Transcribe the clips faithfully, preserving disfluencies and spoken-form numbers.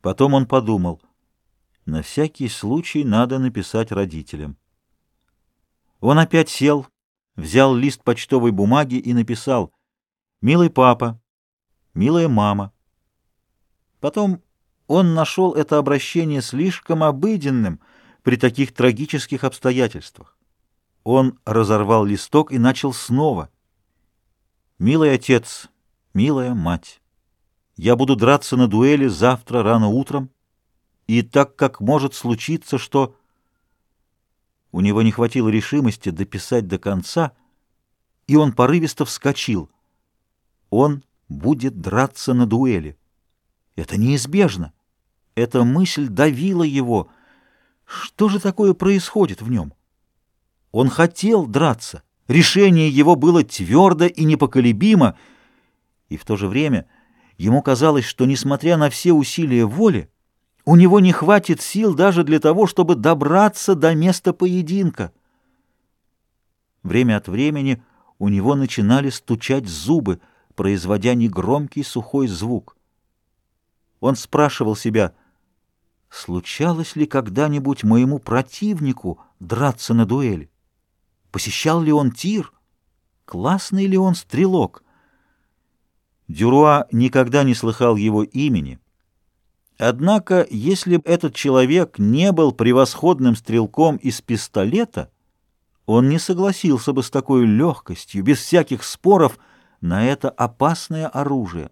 Потом он подумал, на всякий случай надо написать родителям. Он опять сел, взял лист почтовой бумаги и написал: «Милый папа, милая мама». Потом он нашел это обращение слишком обыденным при таких трагических обстоятельствах. Он разорвал листок и начал снова. «Милый отец, милая мать, я буду драться на дуэли завтра рано утром, и так как может случиться, что...» У него не хватило решимости дописать до конца, и он порывисто вскочил. Он будет драться на дуэли. Это неизбежно. Эта мысль давила его. Что же такое происходит в нем? Он хотел драться. Решение его было твердо и непоколебимо, и в то же время ему казалось, что, несмотря на все усилия воли, у него не хватит сил даже для того, чтобы добраться до места поединка. Время от времени у него начинали стучать зубы, производя негромкий сухой звук. Он спрашивал себя, случалось ли когда-нибудь моему противнику драться на дуэли? Посещал ли он тир? Классный ли он стрелок? Дюруа никогда не слыхал его имени. Однако, если бы этот человек не был превосходным стрелком из пистолета, он не согласился бы с такой легкостью, без всяких споров, на это опасное оружие.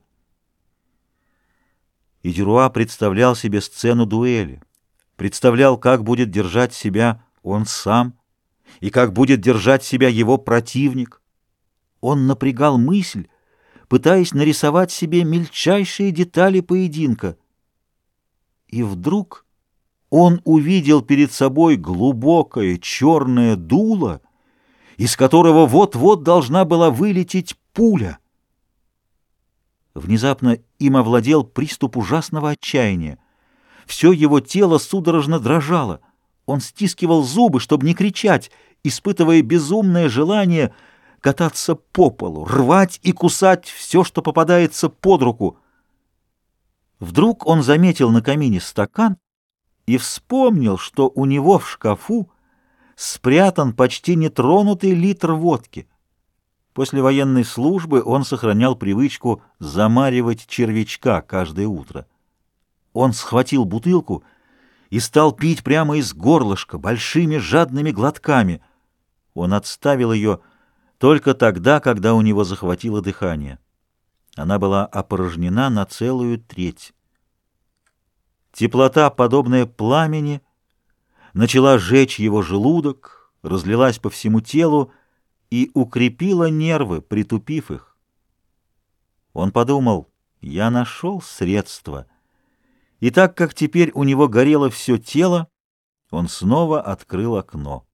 И Дюруа представлял себе сцену дуэли, представлял, как будет держать себя он сам и как будет держать себя его противник. Он напрягал мысль, пытаясь нарисовать себе мельчайшие детали поединка. И вдруг он увидел перед собой глубокое черное дуло, из которого вот-вот должна была вылететь пуля. Внезапно им овладел приступ ужасного отчаяния. Все его тело судорожно дрожало. Он стискивал зубы, чтобы не кричать, испытывая безумное желание кататься по полу, рвать и кусать все, что попадается под руку. Вдруг он заметил на камине стакан и вспомнил, что у него в шкафу спрятан почти нетронутый литр водки. После военной службы он сохранял привычку замаривать червячка каждое утро. Он схватил бутылку и стал пить прямо из горлышка, большими жадными глотками. Он отставил ее только тогда, когда у него захватило дыхание. Она была опорожнена на целую треть. Теплота, подобная пламени, начала жечь его желудок, разлилась по всему телу и укрепила нервы, притупив их. Он подумал, я нашел средство. И так как теперь у него горело все тело, он снова открыл окно.